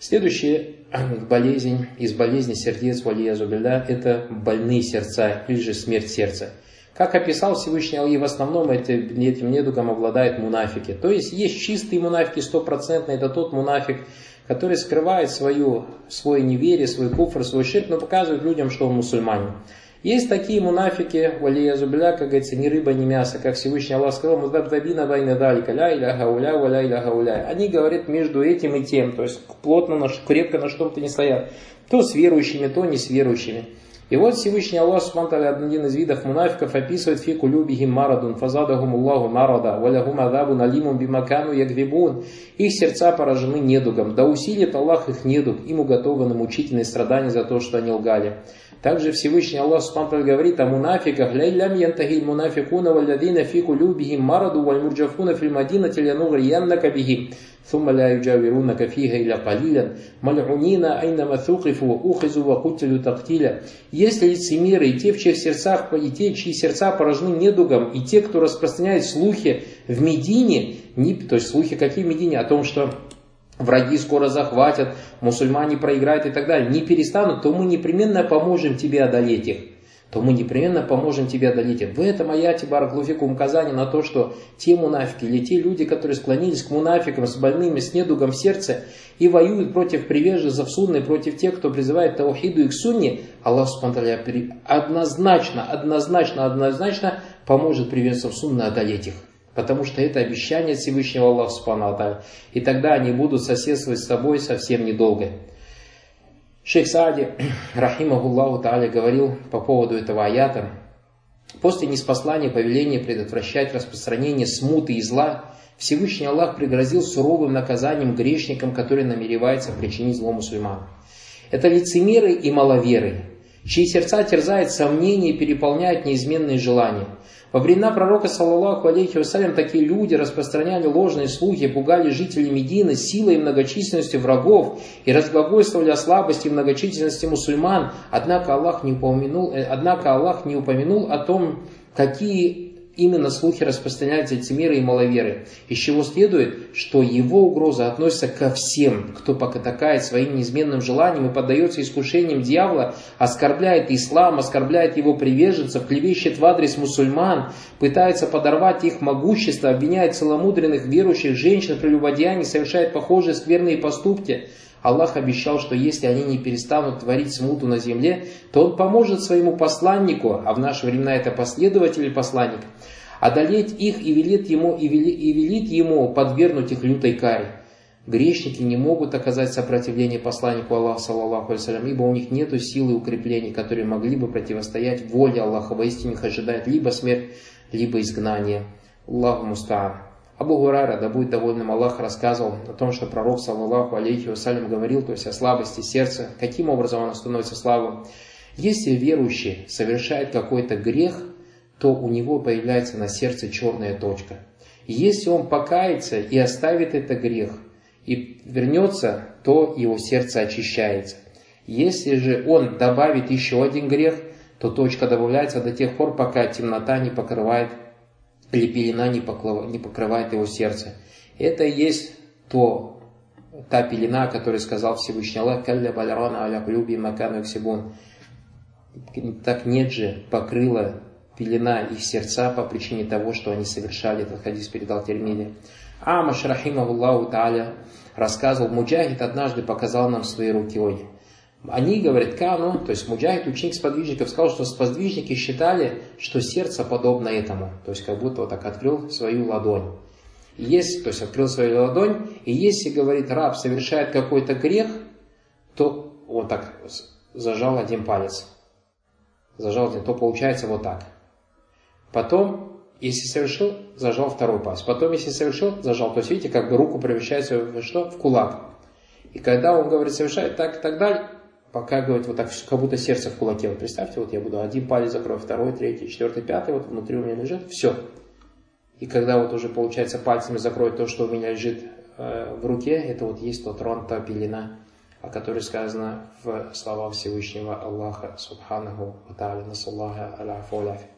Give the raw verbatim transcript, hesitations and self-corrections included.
Следующая болезнь из болезней сердец, валиязу билля, это больные сердца или же смерть сердца. Как описал Всевышний Аллах, в основном этим, этим недугом обладают мунафики. То есть есть чистые мунафики, стопроцентные, это тот мунафик, который скрывает свою, свое неверие, свой куфр, свой ширк, но показывает людям, что он мусульманин. Есть такие мунафики, валиязу билля, как говорится, ни рыба, ни мясо, как Всевышний Аллах сказал, муздабдабина байна далика, ля иляха уля, ва ля иляха уля. Они говорят между этим и тем, то есть плотно, на, крепко на что-то не стоят. То с верующими, то не с верующими. И вот Всевышний Аллах, один из видов мунафиков, описывает фи кулюбихим марадун, фазадахум Аллаху марада, валягум адабун алимум бимакану ягвибун. Их сердца поражены недугом, да усилит Аллах их недуг, им уготованы мучительные страдания за то, что они лгали. Также Всевышний Аллах Субхану говорит о мунафиках: «Лям янтахи мунафикуна валядина фи кулюбихим мараду вальмурджафуна филь мадинати лянугрияннака бихи, thumma ля юджавирунака фиха иля калилян, маль'унина айнама thуқифу ухизу ва кутилю тактиля». Если лицемеры и те, в чьих сердцах, и те, чьи сердца поражены недугом, и те, кто распространяет слухи в Медине, не, то есть слухи какие в Медине, о том, что враги скоро захватят, мусульмане проиграют и так далее, не перестанут, то мы непременно поможем тебе одолеть их. То мы непременно поможем тебе одолеть их. В этом аяте баракаллаху указание на то, что те мунафики или те люди, которые склонились к мунафикам, с больными, с недугом в сердце и воюют против приверженцев сунны, против тех, кто призывает таухиду и к сунне, Аллах однозначно, однозначно, однозначно поможет приверженцам сунны одолеть их. Потому что это обещание Всевышнего Аллаха Субхану ва Тааля. И тогда они будут соседствовать с собой совсем недолго. Шейх Саади, рахимахуллаху тааля, говорил по поводу этого аята: после ниспослания повеления предотвращать распространение смуты и зла, Всевышний Аллах пригрозил суровым наказанием грешникам, которые намереваются причинить зло мусульманам. Это лицемеры и маловеры, чьи сердца терзают сомнения и переполняют неизменные желания. Во времена пророка, саллаллаху алейхи вассалям, такие люди распространяли ложные слухи, пугали жителей Медины силой и многочисленностью врагов и разглагольствовали о слабости и многочисленности мусульман. Однако Аллах не упомянул, однако Аллах не упомянул о том, какие именно слухи распространяют лицемеры и маловеры, из чего следует, что его угроза относится ко всем, кто потакает своим неизменным желанием и поддается искушениям дьявола, оскорбляет ислам, оскорбляет его приверженцев, клевещет в адрес мусульман, пытается подорвать их могущество, обвиняет целомудренных верующих женщин в прелюбодеянии, совершает похожие скверные поступки. Аллах обещал, что если они не перестанут творить смуту на земле, то Он поможет своему посланнику, а в наши времена это последователь и посланник, одолеть их и велит ему, и велит, и велит ему подвергнуть их лютой каре. Грешники не могут оказать сопротивление посланнику Аллаха, саллаллаху алейхи ва саллям, ибо у них нет силы и укреплений, которые могли бы противостоять воле Аллаха. Воистине их ожидает либо смерть, либо изгнание. Аллаху муста'ан. Абу Гурайра, да будет довольным Аллах, рассказывал о том, что пророк, саллаллаху алейхи вассалям, говорил, то есть о слабости сердца. Каким образом оно становится слабым? Если верующий совершает какой-то грех, то у него появляется на сердце черная точка. Если он покается и оставит этот грех, и вернется, то его сердце очищается. Если же он добавит еще один грех, то точка добавляется до тех пор, пока темнота не покрывает или пелена не покрывает его сердце. Это и есть то, та пелена, о которой сказал Всевышний Аллах: «Калля балярана аля кулюби макану иксибун». Так нет же, покрыла пелена их сердца по причине того, что они совершали. Этот хадис передал Тирмизи. Амаш, рахимахуллаху тааля, рассказывал: Муджахид однажды показал нам своей рукой. Они, говорят, Кану, то есть Муджахид, ученик сподвижников, сказал, что сподвижники считали, что сердце подобно этому. То есть как будто вот так открыл свою ладонь. И если, то есть открыл свою ладонь, и если, говорит, раб совершает какой-то грех, то вот так зажал один палец. Зажал один, то получается вот так. Потом, если совершил, зажал второй палец. Потом, если совершил, зажал. То есть, видите, как бы руку превращается в что? В кулак. И когда он, говорит, совершает так и так далее, пока, говорит, вот так, как будто сердце в кулаке. Вот представьте, вот я буду один палец закрою, второй, третий, четвертый, пятый, вот внутри у меня лежит, все. И когда вот уже, получается, пальцами закроет то, что у меня лежит э, в руке, это вот есть тот рон, та пелена, о которой сказано в словах Всевышнего Аллаха, субханаху ва тааля, насаллаха аля афу аляфи.